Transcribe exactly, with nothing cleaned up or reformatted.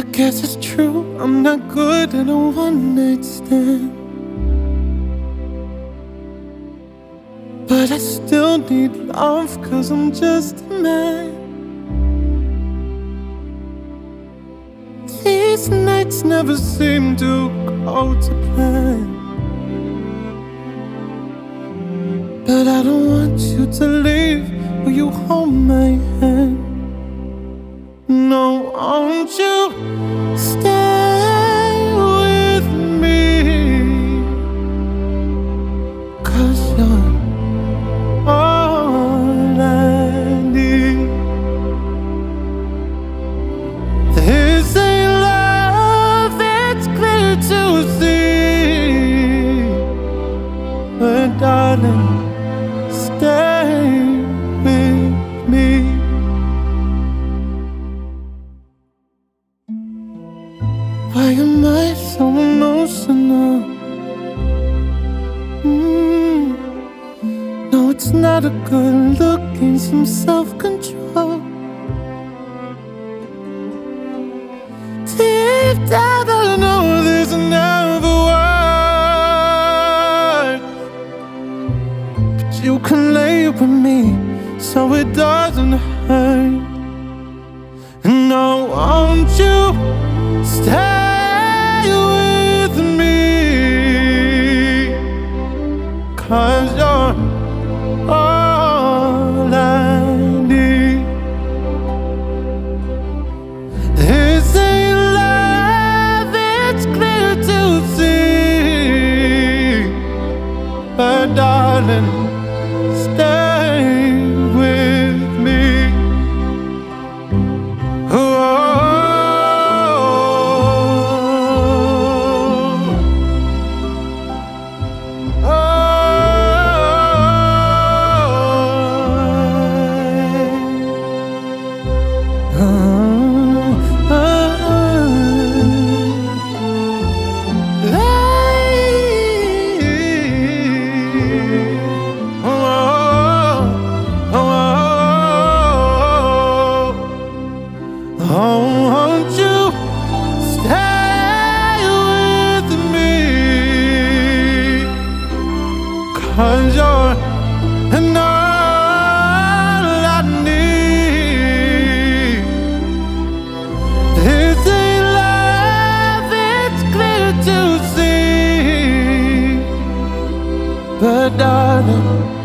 I guess it's true, I'm not good at a one-night stand, but I still need love, cause I'm just a man. These nights never seem to go to plan, but I don't want you to leave. Will you hold my hand? No, won't you stay with me? Cause you're all I need. This ain't love, it's clear to see, but darling, stay with me. Why am I so emotional? Mm. No, it's not a good look, in some self-control. Deep down I know this never worked, but you can lay with me so it doesn't hurt. No, won't you stay with me? Cause you're all I need. This ain't love, it's clear to see, but darling, stay with me. Oh, oh, won't you stay with me? Cause you're an all I need. This ain't love, it's clear to see, but darling,